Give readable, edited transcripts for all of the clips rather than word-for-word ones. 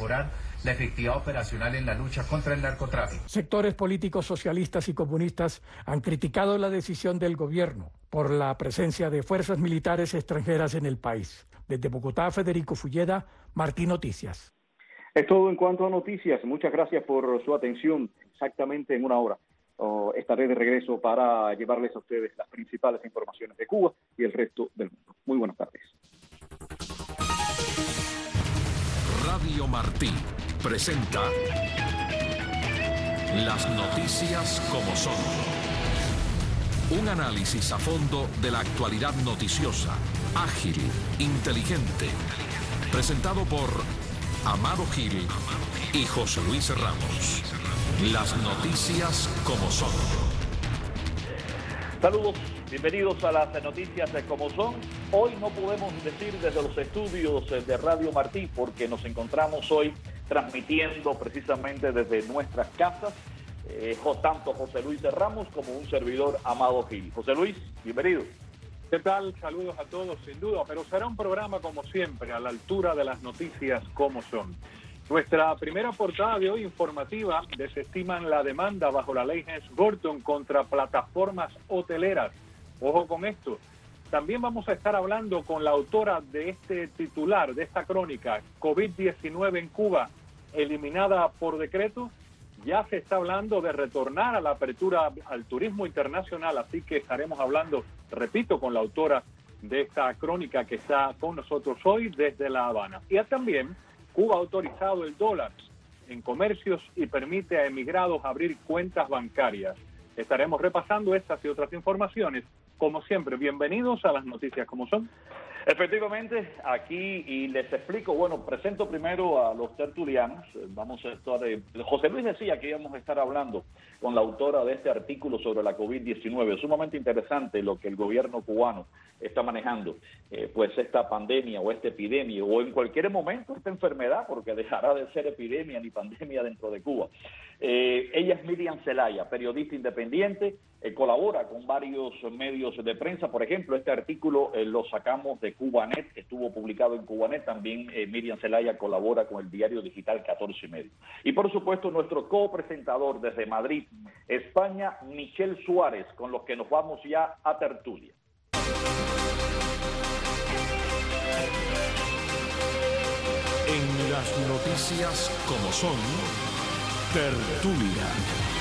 mejorar la efectividad operacional en la lucha contra el narcotráfico. Sectores políticos socialistas y comunistas han criticado la decisión del gobierno por la presencia de fuerzas militares extranjeras en el país. Desde Bogotá, Federico Fulleda, Martí Noticias. Es todo en cuanto a noticias. Muchas gracias por su atención. Exactamente en una hora estaré de regreso para llevarles a ustedes las principales informaciones de Cuba y el resto del mundo. Muy buenas tardes. Radio Martí presenta las noticias como son. Un análisis a fondo de la actualidad noticiosa, ágil, inteligente. Presentado por Amado Gil y José Luis Ramos. Las noticias como son. Saludos, bienvenidos a las noticias como son. Hoy no podemos decir desde los estudios de Radio Martí porque nos encontramos hoy transmitiendo precisamente desde nuestras casas, tanto José Luis Ramos como un servidor Amado Gil. José Luis, bienvenido. ¿Qué tal? Saludos a todos, sin duda, pero será un programa como siempre, a la altura de las noticias como son. Nuestra primera portada de hoy informativa: desestiman la demanda bajo la ley Helms-Burton contra plataformas hoteleras. Ojo con esto. También vamos a estar hablando con la autora de este titular, de esta crónica, COVID-19 en Cuba, eliminada por decreto. Ya se está hablando de retornar a la apertura al turismo internacional, así que estaremos hablando, repito, con la autora de esta crónica que está con nosotros hoy desde La Habana. Y también Cuba ha autorizado el dólar en comercios y permite a emigrados abrir cuentas bancarias. Estaremos repasando estas y otras informaciones. Como siempre, bienvenidos a las noticias como son. Efectivamente, aquí y les explico, bueno, presento primero a los tertulianos. Vamos a estar, José Luis decía que íbamos a estar hablando con la autora de este artículo sobre la COVID-19. Es sumamente interesante lo que el gobierno cubano está manejando, pues esta pandemia o esta epidemia, o en cualquier momento esta enfermedad, porque dejará de ser epidemia ni pandemia dentro de Cuba. Ella es Miriam Zelaya, periodista independiente, colabora con varios medios de prensa. Por ejemplo, este artículo lo sacamos de Cubanet, estuvo publicado en Cubanet. También Miriam Zelaya colabora con el diario digital 14 y medio. Y por supuesto nuestro copresentador desde Madrid, España, Michel Suárez, con los que nos vamos ya a tertulia. En las noticias como son, tertulia.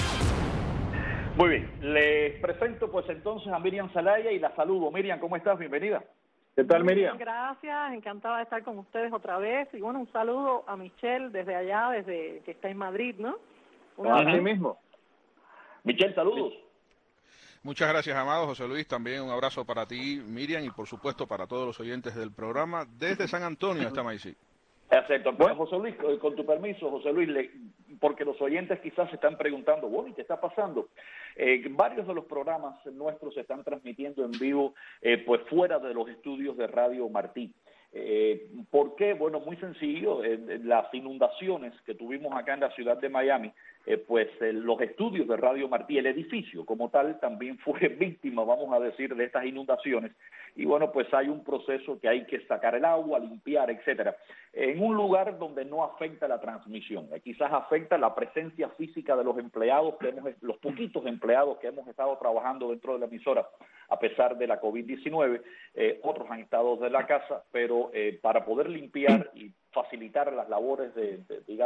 Muy bien, les presento pues entonces a Miriam Zelaya y la saludo. Miriam, ¿cómo estás? Bienvenida. ¿Qué tal, Miriam? Gracias, encantada de estar con ustedes otra vez. Y bueno, un saludo a Michelle desde allá, desde que está en Madrid, ¿no? Así mismo. Michelle, saludos. Muchas gracias, Amado. José Luis, también un abrazo para ti, Miriam, y por supuesto para todos los oyentes del programa desde San Antonio hasta Maicí. Exacto. Bueno, José Luis, con tu permiso, José Luis, porque los oyentes quizás se están preguntando, bueno, ¿y qué está pasando? Varios de los programas nuestros se están transmitiendo en vivo, pues fuera de los estudios de Radio Martí. ¿Por qué? Bueno, muy sencillo. Las inundaciones que tuvimos acá en la ciudad de Miami, los estudios de Radio Martí, el edificio como tal, también fue víctima, vamos a decir, de estas inundaciones. Y bueno, pues hay un proceso que hay que sacar el agua, limpiar, etcétera, en un lugar donde no afecta la transmisión. Quizás afecta la presencia física de los empleados, los poquitos empleados que hemos estado trabajando dentro de la emisora a pesar de la COVID-19. Otros han estado desde la casa, pero para poder limpiar y facilitar las labores de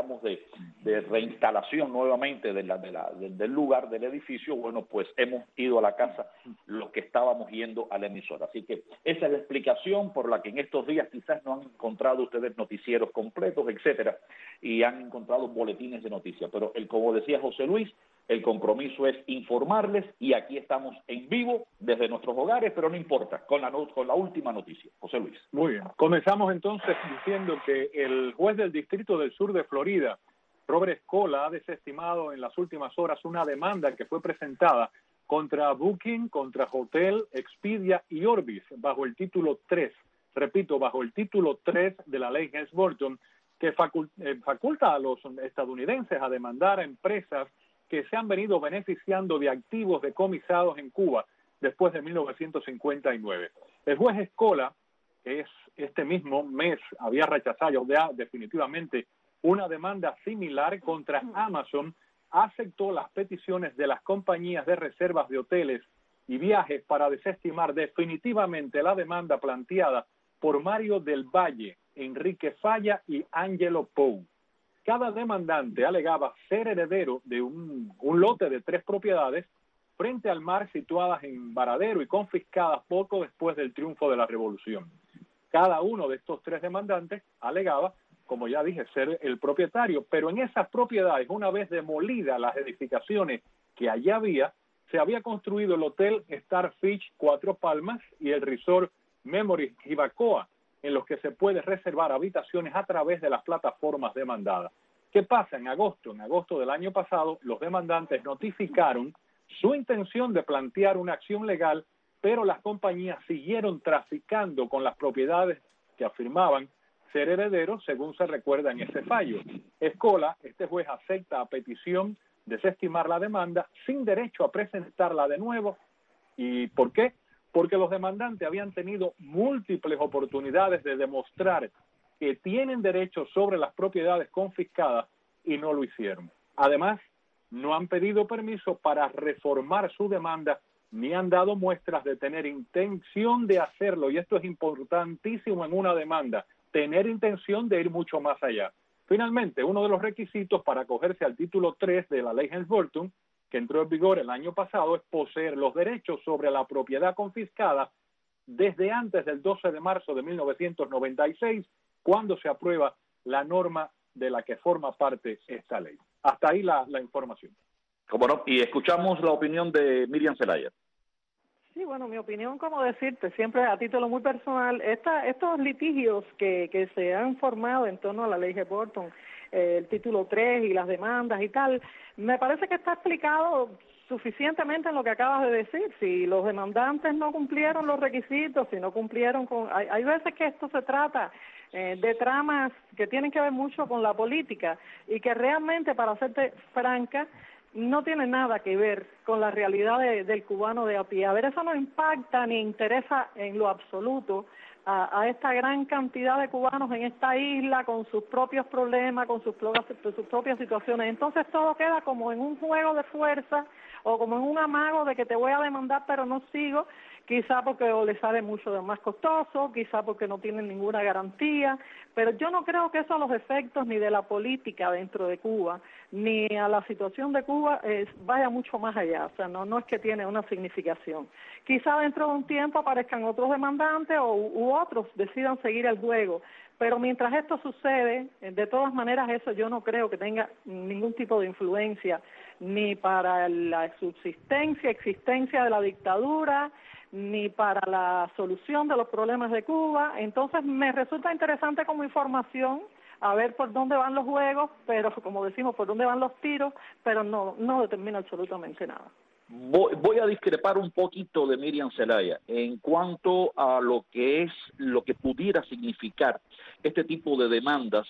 reinstalación nuevamente del lugar, del edificio, bueno, pues hemos ido a la casa los que estábamos yendo a la emisora. Así que esa es la explicación por la que en estos días quizás no han encontrado ustedes noticieros completos, etcétera, y han encontrado boletines de noticias. Pero como decía José Luis, el compromiso es informarles y aquí estamos en vivo desde nuestros hogares, pero no importa, con la última noticia. José Luis. Muy bien. Comenzamos entonces diciendo que el juez del Distrito del Sur de Florida, Robert Escola, ha desestimado en las últimas horas una demanda que fue presentada contra Booking, contra Hotel, Expedia y Orbis bajo el título 3. Repito, bajo el título 3 de la ley Helms-Burton, que faculta a los estadounidenses a demandar a empresas que se han venido beneficiando de activos decomisados en Cuba después de 1959. El juez Escola, que este mismo mes había rechazado ya definitivamente una demanda similar contra Amazon, aceptó las peticiones de las compañías de reservas de hoteles y viajes para desestimar definitivamente la demanda planteada por Mario del Valle, Enrique Falla y Angelo Pou. Cada demandante alegaba ser heredero de un lote de 3 propiedades frente al mar situadas en Varadero y confiscadas poco después del triunfo de la Revolución. Cada uno de estos 3 demandantes alegaba, como ya dije, ser el propietario, pero en esas propiedades, una vez demolidas las edificaciones que allá había, se había construido el Hotel Starfish Cuatro Palmas y el Resort Memory Jibacoa, en los que se puede reservar habitaciones a través de las plataformas demandadas. ¿Qué pasa? En agosto del año pasado, los demandantes notificaron su intención de plantear una acción legal, pero las compañías siguieron traficando con las propiedades que afirmaban ser herederos, según se recuerda en ese fallo. Escola, este juez acepta a petición desestimar la demanda sin derecho a presentarla de nuevo. ¿Y por qué? Porque los demandantes habían tenido múltiples oportunidades de demostrar que tienen derechos sobre las propiedades confiscadas y no lo hicieron. Además, no han pedido permiso para reformar su demanda ni han dado muestras de tener intención de hacerlo, y esto es importantísimo en una demanda, tener intención de ir mucho más allá. Finalmente, uno de los requisitos para acogerse al título 3 de la ley Helms-Burton, que entró en vigor el año pasado, es poseer los derechos sobre la propiedad confiscada desde antes del 12 de marzo de 1996, cuando se aprueba la norma de la que forma parte esta ley. Hasta ahí la información. Como no, y escuchamos la opinión de Miriam Zelaya. Sí, bueno, mi opinión, como decirte, siempre a título muy personal, estos litigios que se han formado en torno a la ley Helms-Burton, el título 3 y las demandas y tal, me parece que está explicado suficientemente en lo que acabas de decir. Si los demandantes no cumplieron los requisitos, si no cumplieron con... Hay veces que esto se trata de tramas que tienen que ver mucho con la política y que realmente, para serte franca, no tiene nada que ver con la realidad del cubano de a pie. A ver, eso no impacta ni interesa en lo absoluto a esta gran cantidad de cubanos en esta isla, con sus propios problemas, con sus propias situaciones. Entonces todo queda como en un juego de fuerza o como en un amago de que te voy a demandar pero no sigo, quizá porque le sale mucho de más costoso, quizá porque no tienen ninguna garantía, pero yo no creo que eso a los efectos ni de la política dentro de Cuba, ni a la situación de Cuba vaya mucho más allá, o sea, no es que tiene una significación. Quizá dentro de un tiempo aparezcan otros demandantes u otros decidan seguir el juego, pero mientras esto sucede, de todas maneras eso yo no creo que tenga ningún tipo de influencia ni para la existencia de la dictadura, ni para la solución de los problemas de Cuba. Entonces me resulta interesante como información a ver por dónde van los juegos, pero como decimos, por dónde van los tiros, pero no determina absolutamente nada. Voy a discrepar un poquito de Miriam Zelaya en cuanto a lo que pudiera significar este tipo de demandas,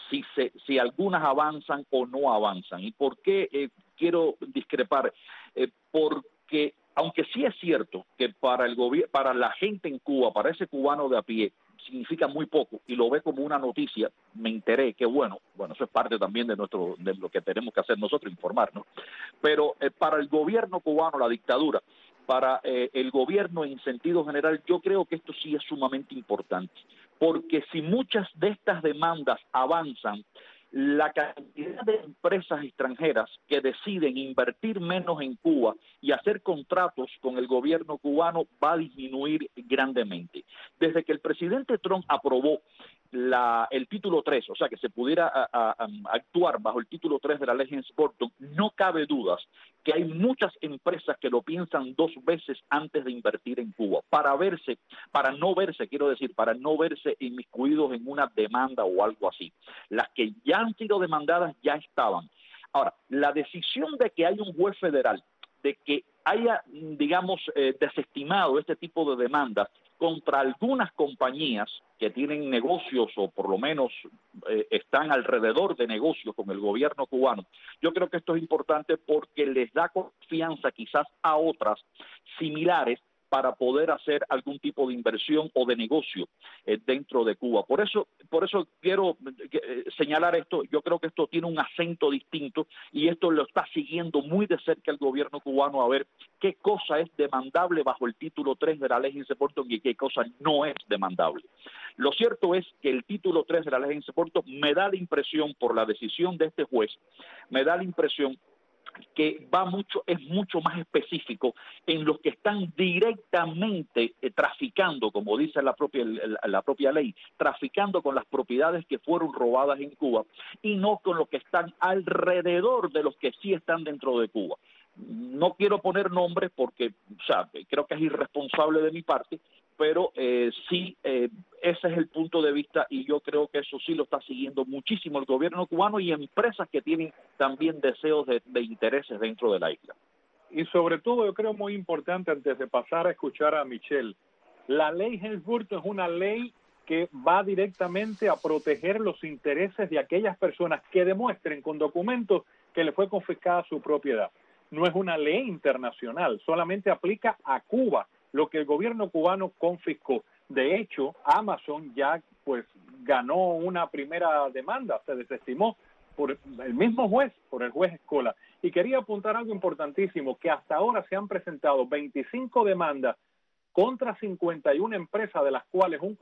si algunas avanzan o no avanzan. ¿Y por qué quiero discrepar? Porque aunque sí es cierto que para la gente en Cuba, para ese cubano de a pie, significa muy poco y lo ve como una noticia, me enteré, que bueno, eso es parte también de lo que tenemos que hacer nosotros, informarnos, pero para el gobierno cubano, la dictadura, para el gobierno en sentido general, yo creo que esto sí es sumamente importante, porque si muchas de estas demandas avanzan, la cantidad de empresas extranjeras que deciden invertir menos en Cuba y hacer contratos con el gobierno cubano va a disminuir grandemente. Desde que el presidente Trump aprobó el título 3, o sea, que se pudiera actuar bajo el título 3 de la ley Helms-Burton, no cabe dudas que hay muchas empresas que lo piensan 2 veces antes de invertir en Cuba, para no verse inmiscuidos en una demanda o algo así. Las que ya han sido demandadas ya estaban. Ahora, la decisión de que haya un juez federal, de que haya, desestimado este tipo de demandas contra algunas compañías que tienen negocios o por lo menos están alrededor de negocios con el gobierno cubano. Yo creo que esto es importante porque les da confianza quizás a otras similares para poder hacer algún tipo de inversión o de negocio dentro de Cuba. Por eso quiero señalar esto. Yo creo que esto tiene un acento distinto y esto lo está siguiendo muy de cerca el gobierno cubano a ver qué cosa es demandable bajo el título 3 de la ley Gince-Porton y qué cosa no es demandable. Lo cierto es que el título 3 de la ley Gince-Porton me da la impresión, por la decisión de este juez, me da la impresión que es mucho más específico en los que están directamente traficando, como dice la propia ley, traficando con las propiedades que fueron robadas en Cuba y no con los que están alrededor de los que sí están dentro de Cuba. No quiero poner nombres porque, creo que es irresponsable de mi parte, pero sí, ese es el punto de vista y yo creo que eso sí lo está siguiendo muchísimo el gobierno cubano y empresas que tienen también deseos de intereses dentro de la isla. Y sobre todo, yo creo muy importante, antes de pasar a escuchar a Michelle, la ley Gince-Burton es una ley que va directamente a proteger los intereses de aquellas personas que demuestren con documentos que le fue confiscada su propiedad. No es una ley internacional, solamente aplica a Cuba lo que el gobierno cubano confiscó. De hecho, Amazon ya ganó una primera demanda, se desestimó por el mismo juez, por el juez Escola. Y quería apuntar algo importantísimo, que hasta ahora se han presentado 25 demandas contra 51 empresas, de las cuales un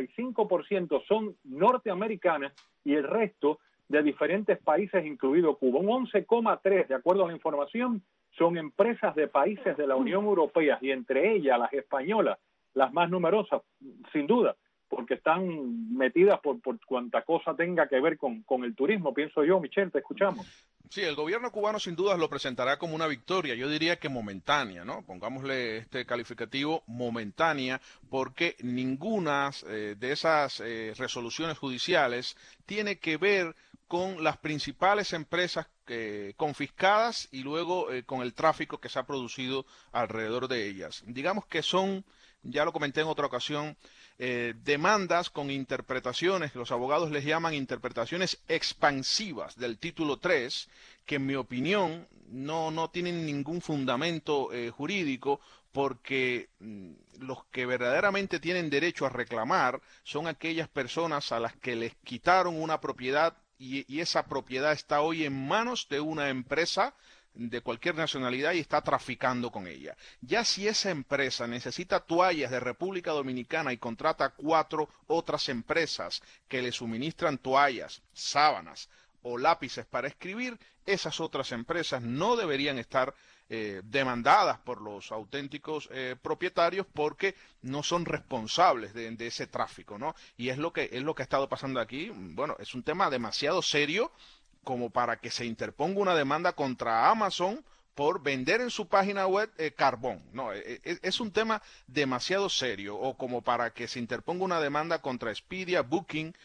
45% son norteamericanas y el resto de diferentes países, incluido Cuba. Un 11,3%, de acuerdo a la información, son empresas de países de la Unión Europea y entre ellas las españolas, las más numerosas, sin duda, porque están metidas por cuanta cosa tenga que ver con el turismo, pienso yo. Michelle, te escuchamos. Sí, el gobierno cubano sin duda lo presentará como una victoria, yo diría que momentánea, ¿no? Pongámosle este calificativo momentánea, porque ninguna de esas resoluciones judiciales tiene que ver con las principales empresas confiscadas y luego con el tráfico que se ha producido alrededor de ellas. Digamos que son, ya lo comenté en otra ocasión, demandas con interpretaciones, los abogados les llaman interpretaciones expansivas del título 3, que en mi opinión no tienen ningún fundamento jurídico, porque los que verdaderamente tienen derecho a reclamar son aquellas personas a las que les quitaron una propiedad y esa propiedad está hoy en manos de una empresa de cualquier nacionalidad y está traficando con ella. Ya si esa empresa necesita toallas de República Dominicana y contrata 4 otras empresas que le suministran toallas, sábanas o lápices para escribir, esas otras empresas no deberían estar demandadas por los auténticos propietarios, porque no son responsables de ese tráfico, ¿no? Y es lo que ha estado pasando aquí. Bueno, es un tema demasiado serio como para que se interponga una demanda contra Amazon por vender en su página web carbón. No, es un tema demasiado serio, o como para que se interponga una demanda contra Expedia, Booking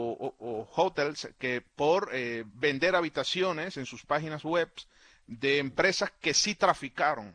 o Hotels, que por vender habitaciones en sus páginas web de empresas que sí traficaron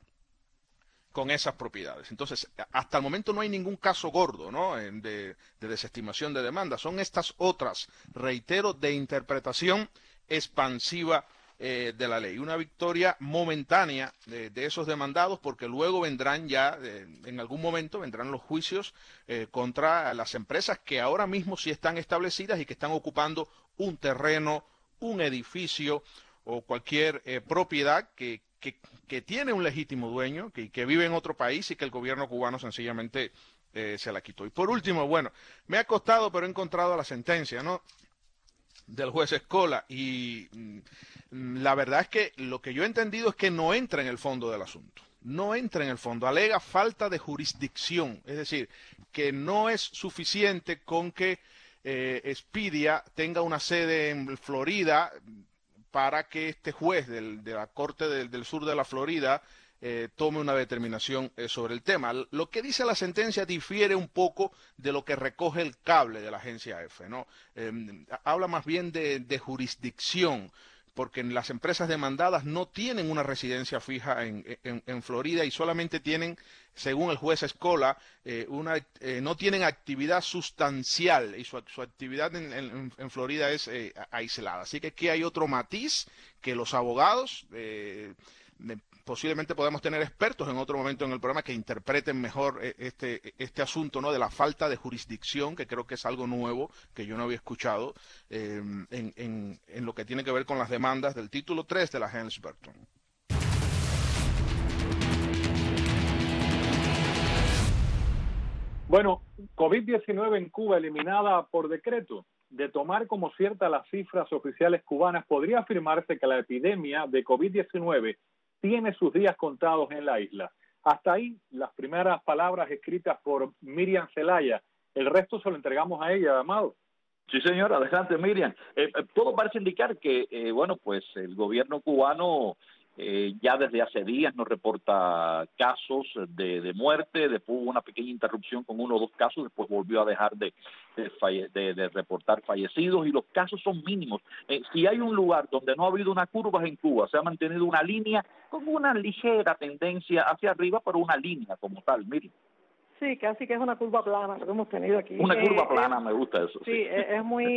con esas propiedades. Entonces, hasta el momento no hay ningún caso gordo, ¿no?, de desestimación de demanda. Son estas otras, reitero, de interpretación expansiva de la ley. Una victoria momentánea de esos demandados, porque luego vendrán ya, en algún momento, vendrán los juicios contra las empresas que ahora mismo sí están establecidas y que están ocupando un terreno, un edificio o cualquier propiedad que tiene un legítimo dueño, que vive en otro país y que el gobierno cubano sencillamente se la quitó. Y por último, bueno, me ha costado, pero he encontrado la sentencia, ¿no?, del juez Escola, y la verdad es que lo que yo he entendido es que no entra en el fondo del asunto. No entra en el fondo, alega falta de jurisdicción, es decir, que no es suficiente con que Expedia tenga una sede en Florida para que este juez de la Corte del Sur de la Florida tome una determinación sobre el tema. Lo que dice la sentencia difiere un poco de lo que recoge el cable de la agencia EFE, ¿no? Habla más bien de jurisdicción, porque las empresas demandadas no tienen una residencia fija en Florida y solamente tienen, según el juez Escola, no tienen actividad sustancial, y su actividad en Florida es aislada. Así que aquí hay otro matiz que los abogados posiblemente podamos tener expertos en otro momento en el programa que interpreten mejor este asunto, ¿no?, de la falta de jurisdicción, que creo que es algo nuevo que yo no había escuchado en lo que tiene que ver con las demandas del título 3 de la Helms-Burton. Bueno, COVID-19 en Cuba eliminada por decreto. De tomar como cierta las cifras oficiales cubanas, podría afirmarse que la epidemia de COVID-19 tiene sus días contados en la isla. Hasta ahí las primeras palabras escritas por Miriam Zelaya. El resto se lo entregamos a ella, Amado. Sí, señor, adelante, Miriam. Todo parece indicar que, bueno, pues el gobierno cubano ya desde hace días nos reporta casos de muerte, después hubo una pequeña interrupción con 1 o 2 casos, después volvió a dejar de reportar fallecidos y los casos son mínimos. Si hay un lugar donde no ha habido una curva en Cuba, se ha mantenido una línea con una ligera tendencia hacia arriba, pero una línea como tal, Miriam. Sí, casi que es una curva plana lo que hemos tenido aquí. Una curva plana, me gusta eso. Sí, es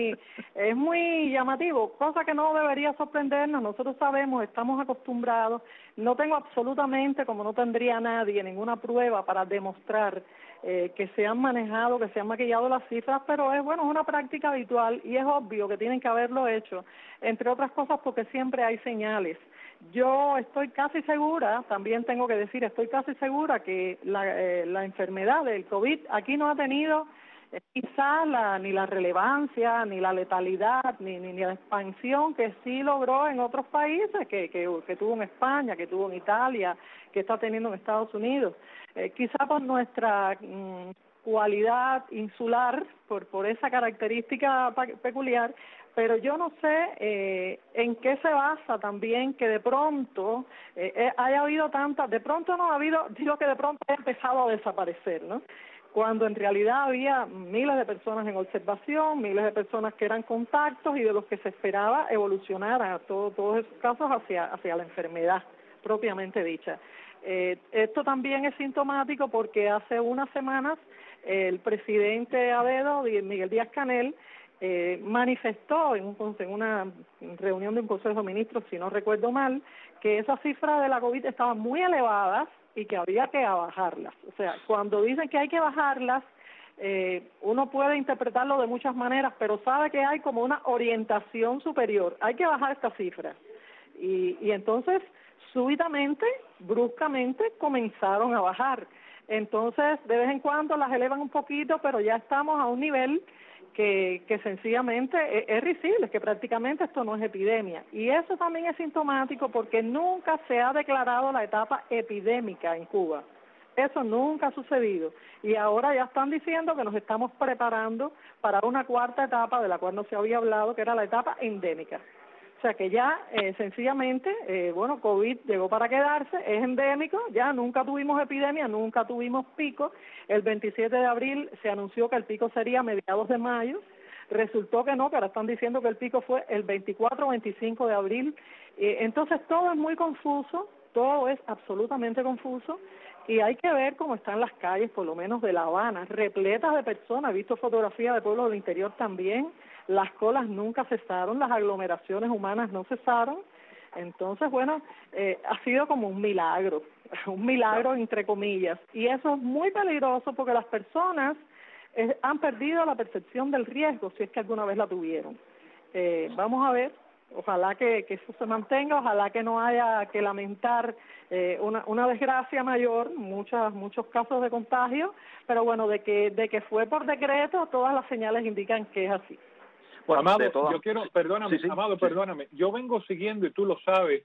muy llamativo, cosa que no debería sorprendernos. Nosotros sabemos, estamos acostumbrados. No tengo absolutamente, como no tendría nadie, ninguna prueba para demostrar que se han manejado, que se han maquillado las cifras, pero es una práctica habitual y es obvio que tienen que haberlo hecho, entre otras cosas porque siempre hay señales. Yo estoy casi segura, también tengo que decir, estoy casi segura que la enfermedad del COVID aquí no ha tenido quizás ni la relevancia, ni la letalidad, ni la expansión que sí logró en otros países, que tuvo en España, que tuvo en Italia, que está teniendo en Estados Unidos. Quizá por nuestra cualidad insular, por esa característica peculiar, pero yo no sé en qué se basa también que de pronto haya habido de pronto no ha habido, digo que de pronto ha empezado a desaparecer, ¿no? Cuando en realidad había miles de personas en observación, miles de personas que eran contactos y de los que se esperaba evolucionar todos esos casos hacia la enfermedad propiamente dicha. Esto también es sintomático porque hace unas semanas el presidente Abedo, Miguel Díaz-Canel, manifestó en una reunión de un Consejo de Ministros, si no recuerdo mal, que esas cifras de la COVID estaban muy elevadas y que había que bajarlas. O sea, cuando dicen que hay que bajarlas, uno puede interpretarlo de muchas maneras, pero sabe que hay como una orientación superior. Hay que bajar estas cifras. Y entonces, súbitamente, bruscamente, comenzaron a bajar. Entonces, de vez en cuando las elevan un poquito, pero ya estamos a un nivel que sencillamente es risible, que prácticamente esto no es epidemia. Y eso también es sintomático porque nunca se ha declarado la etapa epidémica en Cuba. Eso nunca ha sucedido. Y ahora ya están diciendo que nos estamos preparando para una cuarta etapa de la cual no se había hablado, que era la etapa endémica. O sea que ya sencillamente, COVID llegó para quedarse, es endémico, ya nunca tuvimos epidemia, nunca tuvimos pico. El 27 de abril se anunció que el pico sería a mediados de mayo, resultó que no, que ahora están diciendo que el pico fue el 24 o 25 de abril. Entonces todo es muy confuso, todo es absolutamente confuso y hay que ver cómo están las calles, por lo menos de La Habana, repletas de personas. He visto fotografías de pueblos del interior también. Las colas nunca cesaron, las aglomeraciones humanas no cesaron. Entonces, ha sido como un milagro entre comillas. Y eso es muy peligroso porque las personas han perdido la percepción del riesgo, si es que alguna vez la tuvieron. Vamos a ver, ojalá que eso se mantenga, ojalá que no haya que lamentar una desgracia mayor, muchos casos de contagio, pero de que fue por decreto, todas las señales indican que es así. Bueno, Amado, yo quiero, perdóname, sí. Amado, perdóname, yo vengo siguiendo, y tú lo sabes,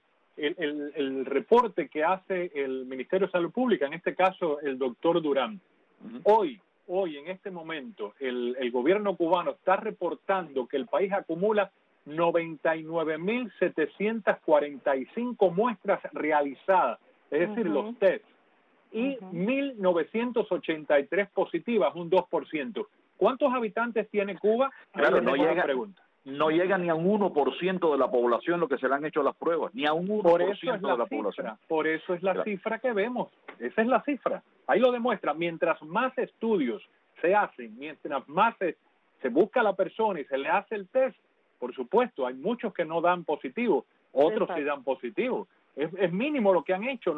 el reporte que hace el Ministerio de Salud Pública, en este caso el doctor Durán. Hoy, en este momento, el gobierno cubano está reportando que el país acumula 99.745 muestras realizadas, es decir, los test, y 1.983 positivas, un 2%. ¿Cuántos habitantes tiene Cuba? Claro, no llega ni a un 1% de la población lo que se le han hecho las pruebas, ni a un 1% de la población. Por eso es la cifra que vemos, esa es la cifra. Ahí lo demuestra, mientras más estudios se hacen, mientras más se busca a la persona y se le hace el test, por supuesto, hay muchos que no dan positivo, otros sí dan positivo. Es mínimo lo que han hecho,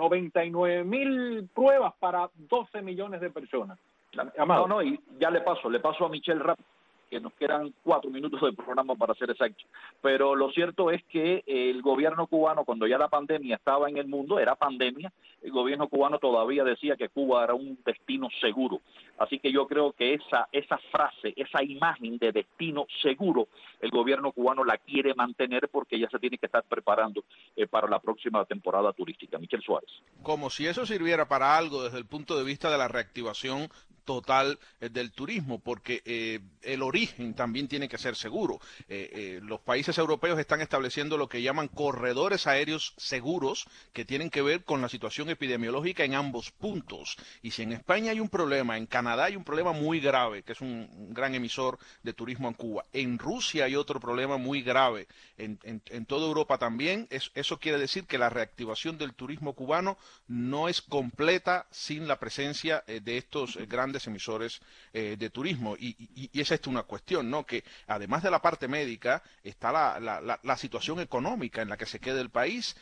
99.000 pruebas para 12 millones de personas. Amado. No, y ya le paso a Michelle rápido, que nos quedan 4 minutos de programa para ser exactos. Pero lo cierto es que el gobierno cubano, cuando ya la pandemia estaba en el mundo, era pandemia, el gobierno cubano todavía decía que Cuba era un destino seguro. Así que yo creo que esa frase, esa imagen de destino seguro, el gobierno cubano la quiere mantener porque ya se tiene que estar preparando para la próxima temporada turística. Michel Suárez. Como si eso sirviera para algo desde el punto de vista de la reactivación total del turismo, porque el origen también tiene que ser seguro. Los países europeos están estableciendo lo que llaman corredores aéreos seguros, que tienen que ver con la situación epidemiológica en ambos puntos. Y si en España hay un problema, en Canadá hay un problema muy grave, que es un gran emisor de turismo en Cuba, en Rusia hay otro problema muy grave, en toda Europa también, eso quiere decir que la reactivación del turismo cubano no es completa sin la presencia de estos grandes emisores de turismo, y esa es una cuestión, ¿no? Que además de la parte médica está la situación económica en la que se queda el país,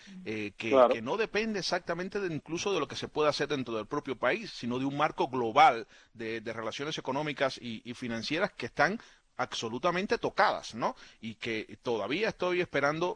que no depende exactamente incluso de lo que se pueda hacer dentro del propio país, sino de un marco global de relaciones económicas y financieras que están absolutamente tocadas, ¿no? Y que todavía estoy esperando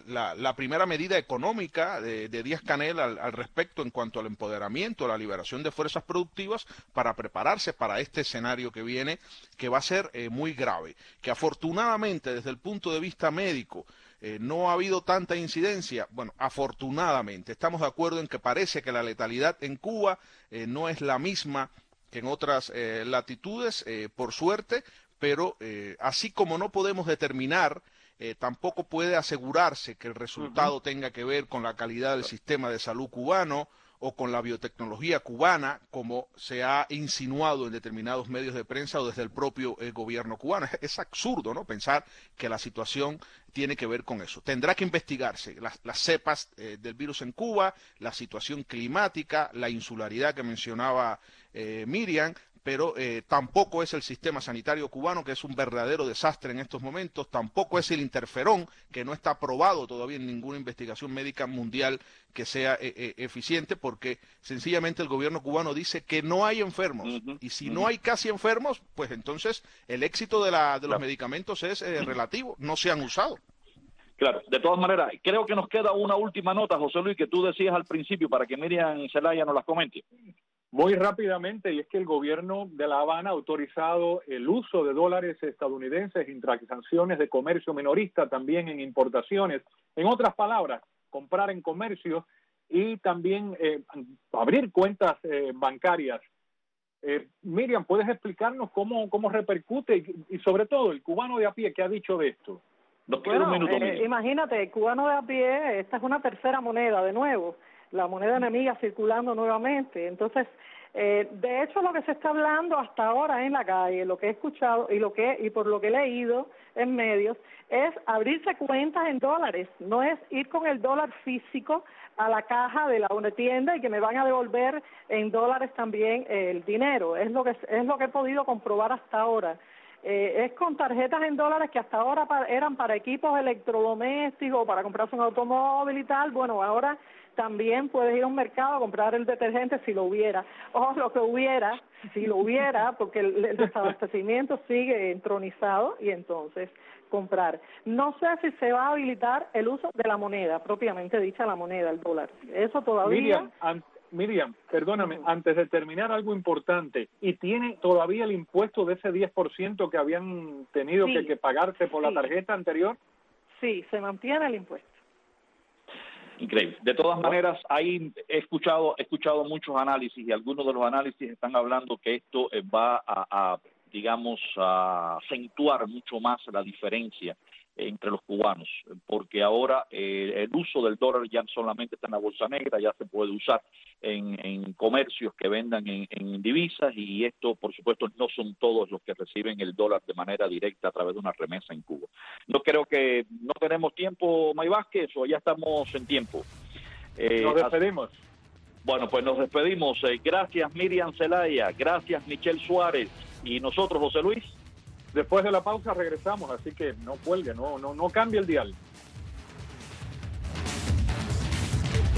la primera medida económica de Díaz-Canel al respecto en cuanto al empoderamiento, a la liberación de fuerzas productivas para prepararse para este escenario que viene, que va a ser muy grave, que afortunadamente desde el punto de vista médico no ha habido tanta incidencia. Bueno, afortunadamente estamos de acuerdo en que parece que la letalidad en Cuba no es la misma que en otras latitudes, por suerte, pero así como no podemos determinar, tampoco puede asegurarse que el resultado tenga que ver con la calidad del sistema de salud cubano o con la biotecnología cubana, como se ha insinuado en determinados medios de prensa o desde el propio gobierno cubano. Es absurdo, ¿no?, pensar que la situación tiene que ver con eso. Tendrá que investigarse las cepas del virus en Cuba, la situación climática, la insularidad que mencionaba Miriam, pero tampoco es el sistema sanitario cubano, que es un verdadero desastre en estos momentos, tampoco es el interferón, que no está aprobado todavía en ninguna investigación médica mundial que sea eficiente, porque sencillamente el gobierno cubano dice que no hay enfermos, y si no hay casi enfermos, pues entonces el éxito de los medicamentos es relativo, no se han usado. Claro, de todas maneras, creo que nos queda una última nota, José Luis, que tú decías al principio, para que Miriam Zelaya nos las comente. Muy rápidamente, y es que el gobierno de La Habana ha autorizado el uso de dólares estadounidenses en transacciones de comercio minorista, también en importaciones. En otras palabras, comprar en comercio y también abrir cuentas bancarias. Miriam, ¿puedes explicarnos cómo repercute y sobre todo el cubano de a pie qué ha dicho de esto? Bueno, imagínate, el cubano de a pie, esta es una tercera moneda de nuevo, la moneda enemiga circulando nuevamente. Entonces, de hecho, lo que se está hablando hasta ahora en la calle, lo que he escuchado y por lo que he leído en medios, es abrirse cuentas en dólares, no es ir con el dólar físico a la caja de la tienda y que me van a devolver en dólares también el dinero. Es lo que he podido comprobar hasta ahora. Es con tarjetas en dólares que hasta ahora eran para equipos electrodomésticos, para comprarse un automóvil y tal. Bueno, ahora también puedes ir a un mercado a comprar el detergente si lo hubiera, o lo que hubiera, si lo hubiera, porque el desabastecimiento sigue entronizado, y entonces comprar. No sé si se va a habilitar el uso de la moneda, propiamente dicha la moneda, el dólar. Eso todavía... Miriam, perdóname, antes de terminar, algo importante. ¿Y tiene todavía el impuesto de ese 10% que habían tenido que pagarse por la tarjeta anterior? Sí, se mantiene el impuesto. Increíble. De todas maneras, ahí he escuchado muchos análisis, y algunos de los análisis están hablando que esto va a acentuar mucho más la diferencia entre los cubanos, porque ahora el uso del dólar ya solamente está en la bolsa negra, ya se puede usar en comercios que vendan en divisas, y esto, por supuesto, no son todos los que reciben el dólar de manera directa a través de una remesa en Cuba. No creo que no tenemos tiempo, May Vázquez, o ya estamos en tiempo. Nos despedimos. Bueno, pues nos despedimos. Gracias, Miriam Zelaya, gracias, Michel Suárez, y nosotros, José Luis. Después de la pausa regresamos, así que no cuelgue, no cambie el dial.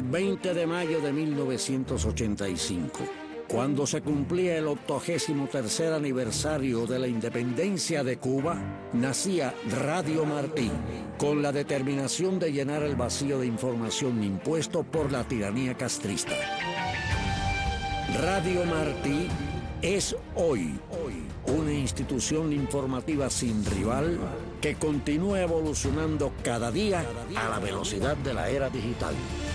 20 de mayo de 1985, cuando se cumplía el 83º aniversario de la independencia de Cuba, nacía Radio Martí, con la determinación de llenar el vacío de información impuesto por la tiranía castrista. Radio Martí es hoy una institución informativa sin rival que continúa evolucionando cada día a la velocidad de la era digital.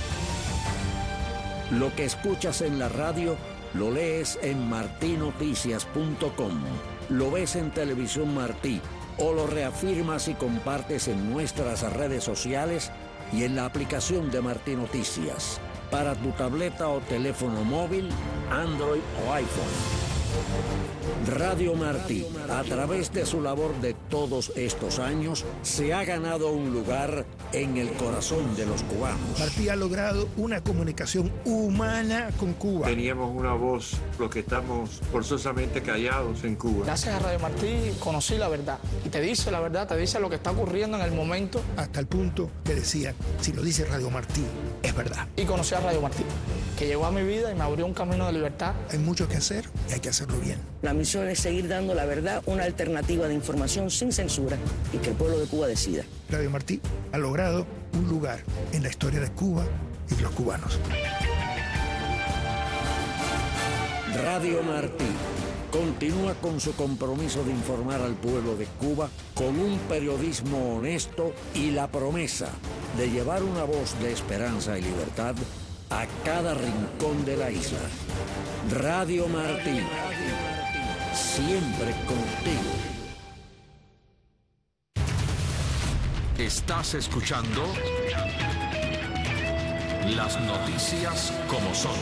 Lo que escuchas en la radio lo lees en martinoticias.com, lo ves en Televisión Martí o lo reafirmas y compartes en nuestras redes sociales y en la aplicación de Martí Noticias para tu tableta o teléfono móvil, Android o iPhone. Radio Martí, a través de su labor de todos estos años, se ha ganado un lugar en el corazón de los cubanos. Martí ha logrado una comunicación humana con Cuba. Teníamos una voz, los que estamos forzosamente callados en Cuba. Gracias a Radio Martí conocí la verdad. Y te dice la verdad, te dice lo que está ocurriendo en el momento. Hasta el punto que decían, si lo dice Radio Martí, es verdad. Y conocí a Radio Martí, que llegó a mi vida y me abrió un camino de libertad. Hay mucho que hacer y hay que hacerlo bien. La misión es seguir dando la verdad, una alternativa de información sin censura y que el pueblo de Cuba decida. Radio Martí ha logrado un lugar en la historia de Cuba y de los cubanos. Radio Martí continúa con su compromiso de informar al pueblo de Cuba con un periodismo honesto y la promesa de llevar una voz de esperanza y libertad a cada rincón de la isla. Radio Martí, siempre contigo. Estás escuchando las noticias como son.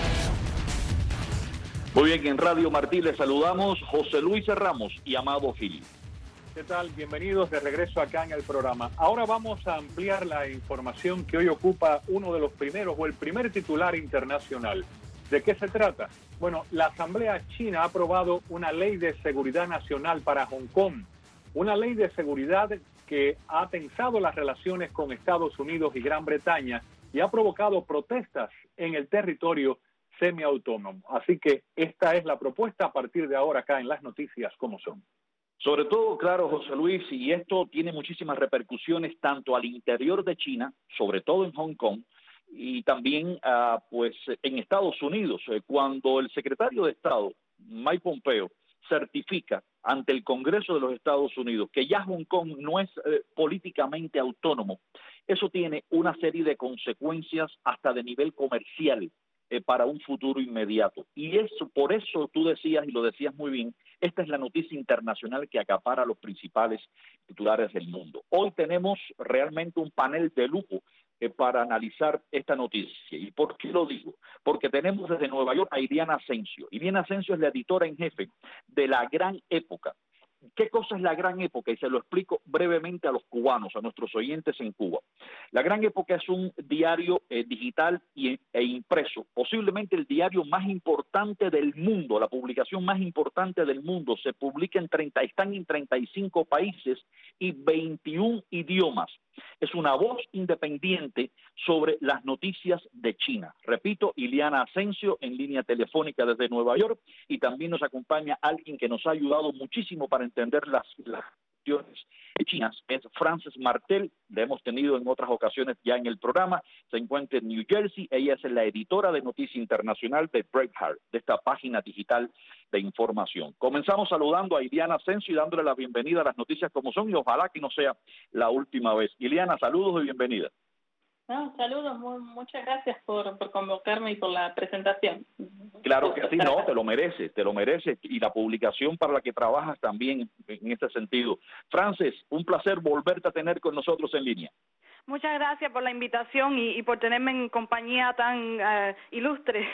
Muy bien, en Radio Martí les saludamos José Luis Ramos y Amado Gil. ¿Qué tal? Bienvenidos de regreso acá en el programa. Ahora vamos a ampliar la información que hoy ocupa uno de los primeros o el primer titular internacional. ¿De qué se trata? Bueno, la Asamblea China ha aprobado una ley de seguridad nacional para Hong Kong, una ley de seguridad que ha tensado las relaciones con Estados Unidos y Gran Bretaña y ha provocado protestas en el territorio semiautónomo. Así que esta es la propuesta a partir de ahora acá en las noticias como son. Sobre todo, claro, José Luis, y esto tiene muchísimas repercusiones tanto al interior de China, sobre todo en Hong Kong, y también pues en Estados Unidos, cuando el secretario de Estado, Mike Pompeo, certifica ante el Congreso de los Estados Unidos que ya Hong Kong no es políticamente autónomo, eso tiene una serie de consecuencias hasta de nivel comercial para un futuro inmediato. Y eso, por eso tú decías, y lo decías muy bien, esta es la noticia internacional que acapara los principales titulares del mundo. Hoy tenemos realmente un panel de lujo para analizar esta noticia. ¿Y por qué lo digo? Porque tenemos desde Nueva York a Iliana Asensio. Iliana Asensio es la editora en jefe de La Gran Época. ¿Qué cosa es La Gran Época? Y se lo explico brevemente a los cubanos, a nuestros oyentes en Cuba. La Gran Época es un diario digital e impreso, posiblemente el diario más importante del mundo, la publicación más importante del mundo. Se publica están en 35 países y 21 idiomas. Es una voz independiente sobre las noticias de China. Repito, Iliana Asensio en línea telefónica desde Nueva York, y también nos acompaña alguien que nos ha ayudado muchísimo para entender las cuestiones chinas. Es Frances Martel, la hemos tenido en otras ocasiones ya en el programa, se encuentra en New Jersey. Ella es la editora de Noticia Internacional de Breitbart, de esta página digital de información. Comenzamos saludando a Iliana Asensio y dándole la bienvenida a las noticias como son, y ojalá que no sea la última vez. Iliana, saludos y bienvenida. No, saludos, muchas gracias por convocarme y por la presentación. Claro que sí, no, te lo mereces, y la publicación para la que trabajas también en este sentido. Frances, un placer volverte a tener con nosotros en línea. Muchas gracias por la invitación y por tenerme en compañía tan ilustre.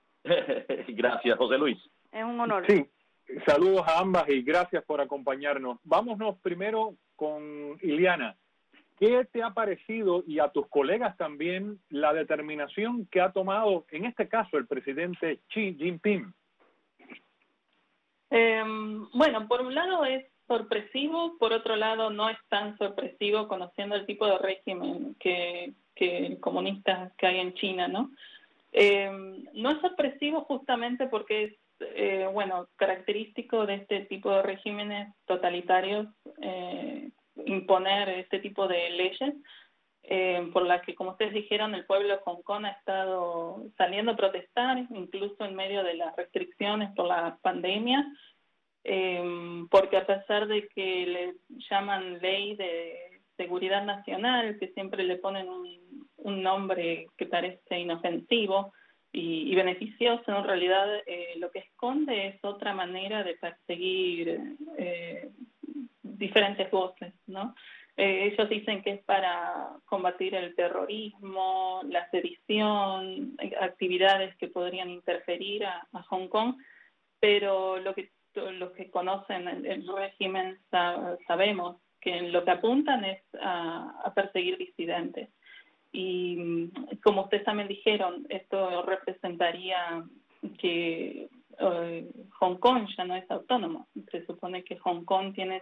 Gracias, José Luis. Es un honor. Sí, saludos a ambas y gracias por acompañarnos. Vámonos primero con Iliana. ¿Qué te ha parecido, y a tus colegas también, la determinación que ha tomado, en este caso, el presidente Xi Jinping? Bueno, por un lado es sorpresivo, por otro lado no es tan sorpresivo conociendo el tipo de régimen que comunista que hay en China, ¿no? No es sorpresivo justamente porque es característico de este tipo de regímenes totalitarios imponer este tipo de leyes por las que, como ustedes dijeron, el pueblo de Hong Kong ha estado saliendo a protestar, incluso en medio de las restricciones por la pandemia, porque a pesar de que le llaman ley de seguridad nacional, que siempre le ponen un nombre que parece inofensivo y beneficioso, en realidad lo que esconde es otra manera de perseguir diferentes voces, ¿no? Ellos dicen que es para combatir el terrorismo, la sedición, actividades que podrían interferir a Hong Kong, pero los que conocen el régimen sabemos que lo que apuntan es a perseguir disidentes. Y como ustedes también dijeron, esto representaría que Hong Kong ya no es autónomo. Se supone que Hong Kong tiene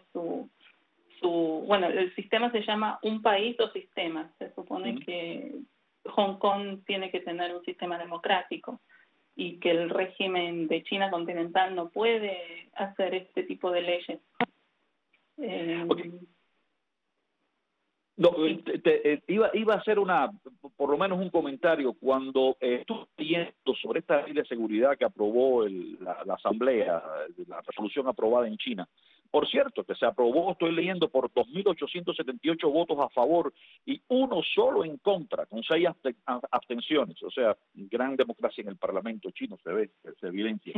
el sistema se llama un país, dos sistemas. Se supone que Hong Kong tiene que tener un sistema democrático y que el régimen de China continental no puede hacer este tipo de leyes. No, iba a hacer por lo menos un comentario cuando estuve leyendo sobre esta ley de seguridad que aprobó la Asamblea, la resolución aprobada en China. Por cierto, que se aprobó, estoy leyendo, por 2.878 votos a favor y uno solo en contra, con 6 abstenciones. O sea, gran democracia en el Parlamento chino, se evidencia.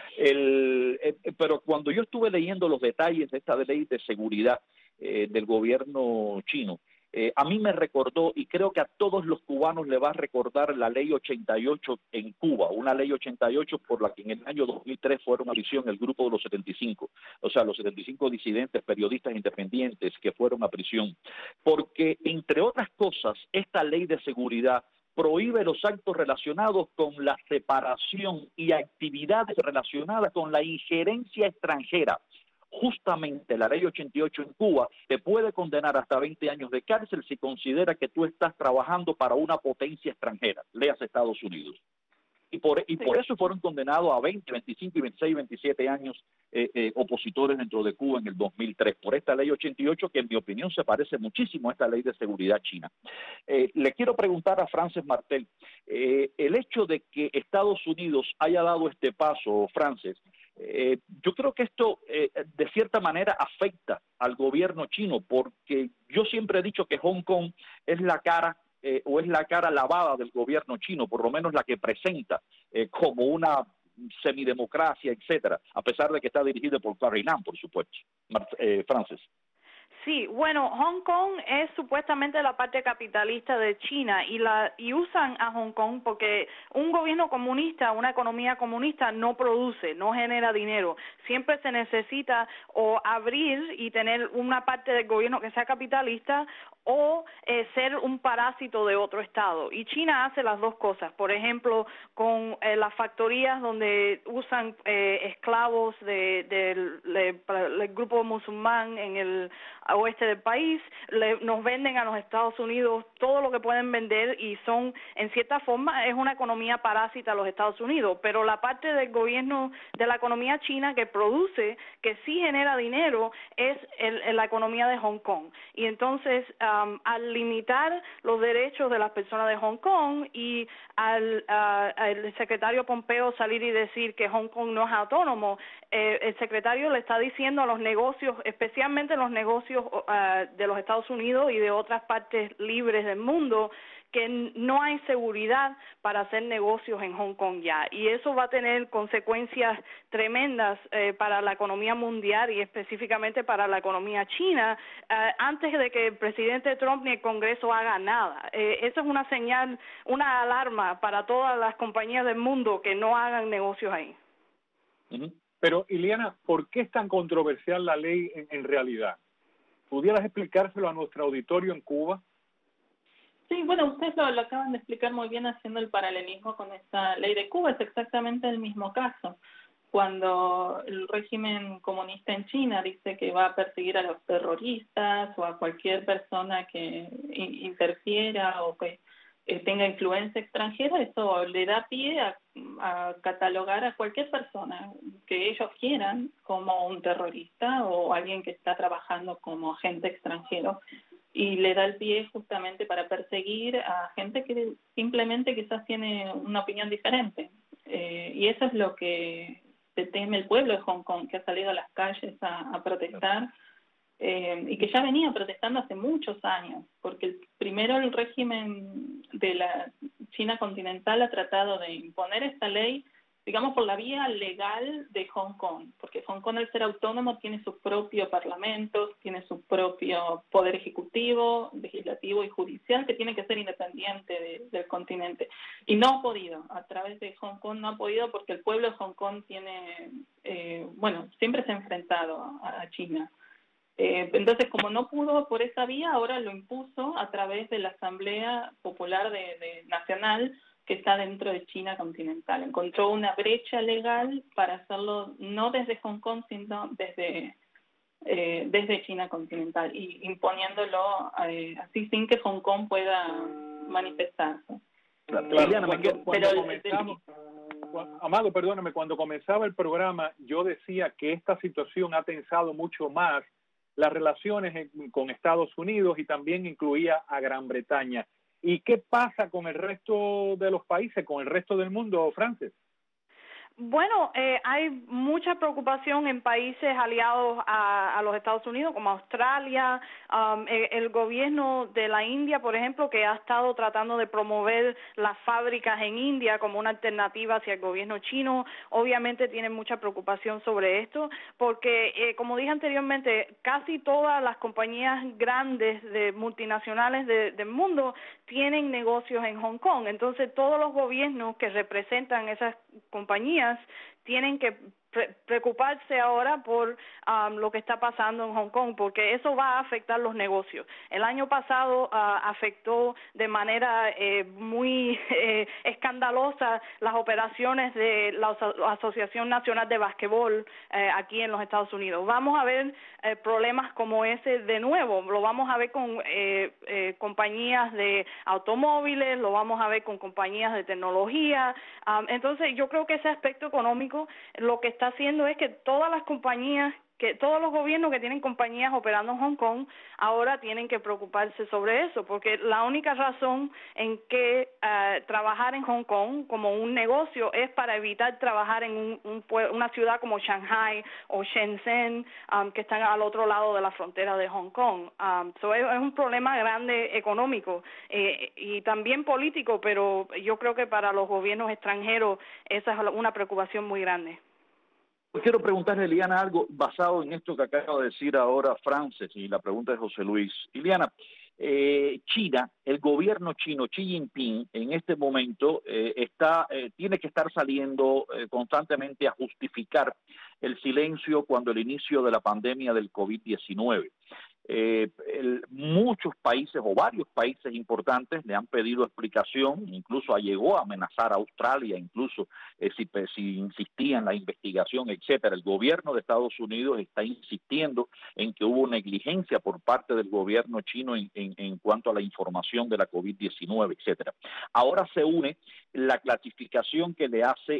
Pero cuando yo estuve leyendo los detalles de esta ley de seguridad del gobierno chino, a mí me recordó, y creo que a todos los cubanos le va a recordar, la ley 88 en Cuba, una ley 88 por la que en el año 2003 fueron a prisión el grupo de los 75, o sea, los 75 disidentes, periodistas independientes que fueron a prisión, porque entre otras cosas, esta ley de seguridad prohíbe los actos relacionados con la separación y actividades relacionadas con la injerencia extranjera. Justamente la ley 88 en Cuba te puede condenar hasta 20 años de cárcel si considera que tú estás trabajando para una potencia extranjera, leas Estados Unidos. Y por eso fueron condenados a 20, 25 y 26, 27 años opositores dentro de Cuba en el 2003, por esta ley 88 que en mi opinión se parece muchísimo a esta ley de seguridad china. Le quiero preguntar a Frances Martel, el hecho de que Estados Unidos haya dado este paso, Frances, yo creo que esto de cierta manera afecta al gobierno chino, porque yo siempre he dicho que Hong Kong es la cara o es la cara lavada del gobierno chino, por lo menos la que presenta como una semidemocracia, etcétera, a pesar de que está dirigido por Carrie Lam, por supuesto. Frances. Sí, bueno, Hong Kong es supuestamente la parte capitalista de China y usan a Hong Kong porque un gobierno comunista, una economía comunista no produce, no genera dinero. Siempre se necesita o abrir y tener una parte del gobierno que sea capitalista o ser un parásito de otro estado. Y China hace las dos cosas. Por ejemplo, con las factorías donde usan esclavos del grupo musulmán en el oeste del país, nos venden a los Estados Unidos todo lo que pueden vender y son, en cierta forma, es una economía parásita a los Estados Unidos. Pero la parte del gobierno de la economía china que produce, que sí genera dinero, es la economía de Hong Kong. Y entonces, al limitar los derechos de las personas de Hong Kong y al secretario Pompeo salir y decir que Hong Kong no es autónomo, el secretario le está diciendo a los negocios, especialmente los negocios de los Estados Unidos y de otras partes libres del mundo, que no hay seguridad para hacer negocios en Hong Kong ya, y eso va a tener consecuencias tremendas para la economía mundial y específicamente para la economía china antes de que el presidente Trump ni el Congreso haga nada. Eso es una señal, una alarma para todas las compañías del mundo que no hagan negocios ahí. Pero, Iliana, ¿por qué es tan controversial la ley en realidad? ¿Pudieras explicárselo a nuestro auditorio en Cuba? Sí, bueno, ustedes lo acaban de explicar muy bien haciendo el paralelismo con esta ley de Cuba. Es exactamente el mismo caso. cuando el régimen comunista en China dice que va a perseguir a los terroristas o a cualquier persona que interfiera o que tenga influencia extranjera, eso le da pie a catalogar a cualquier persona que ellos quieran como un terrorista o alguien que está trabajando como agente extranjero, y le da el pie justamente para perseguir a gente que simplemente quizás tiene una opinión diferente. Y eso es lo que se teme el pueblo de Hong Kong, que ha salido a las calles a protestar, y que ya venía protestando hace muchos años, porque primero el régimen de la China continental ha tratado de imponer esta ley, digamos, por la vía legal de Hong Kong, porque Hong Kong, al ser autónomo, tiene su propio parlamento, tiene su propio poder ejecutivo, legislativo y judicial, que tiene que ser independiente del continente. Y no ha podido, a través de Hong Kong no ha podido, porque el pueblo de Hong Kong tiene, siempre se ha enfrentado a China. Entonces, como no pudo por esa vía, ahora lo impuso a través de la Asamblea Popular Nacional, que está dentro de China continental. Encontró una brecha legal para hacerlo no desde Hong Kong, sino desde China continental, y imponiéndolo así sin que Hong Kong pueda manifestarse. Amado, perdóname, cuando comenzaba el programa yo decía que esta situación ha tensado mucho más las relaciones con Estados Unidos y también incluía a Gran Bretaña. ¿Y qué pasa con el resto de los países, con el resto del mundo, Frances? Bueno, hay mucha preocupación en países aliados a los Estados Unidos, como Australia, el gobierno de la India, por ejemplo, que ha estado tratando de promover las fábricas en India como una alternativa hacia el gobierno chino. Obviamente tienen mucha preocupación sobre esto, porque, como dije anteriormente, casi todas las compañías grandes multinacionales del mundo tienen negocios en Hong Kong. Entonces, todos los gobiernos que representan esas compañías tienen que preocuparse ahora por lo que está pasando en Hong Kong, porque eso va a afectar los negocios. El año pasado afectó de manera muy escandalosa las operaciones de la Asociación Nacional de Basquetbol aquí en los Estados Unidos. Vamos a ver problemas como ese de nuevo. Lo vamos a ver con compañías de automóviles, lo vamos a ver con compañías de tecnología. Entonces, yo creo que ese aspecto económico lo que está haciendo es que todas las compañías, que todos los gobiernos que tienen compañías operando en Hong Kong ahora tienen que preocuparse sobre eso, porque la única razón en que trabajar en Hong Kong como un negocio es para evitar trabajar en una ciudad como Shanghai o Shenzhen, que están al otro lado de la frontera de Hong Kong. Es un problema grande económico y también político, pero yo creo que para los gobiernos extranjeros esa es una preocupación muy grande. Quiero preguntarle, Iliana, algo basado en esto que acaba de decir ahora Frances y la pregunta de José Luis. Iliana, China, el gobierno chino, Xi Jinping, en este momento tiene que estar saliendo constantemente a justificar el silencio cuando el inicio de la pandemia del COVID-19. Muchos países o varios países importantes le han pedido explicación, incluso llegó a amenazar a Australia, incluso si insistía en la investigación, etcétera. El gobierno de Estados Unidos está insistiendo en que hubo negligencia por parte del gobierno chino en cuanto a la información de la COVID-19, etcétera. Ahora se une la clasificación que le hace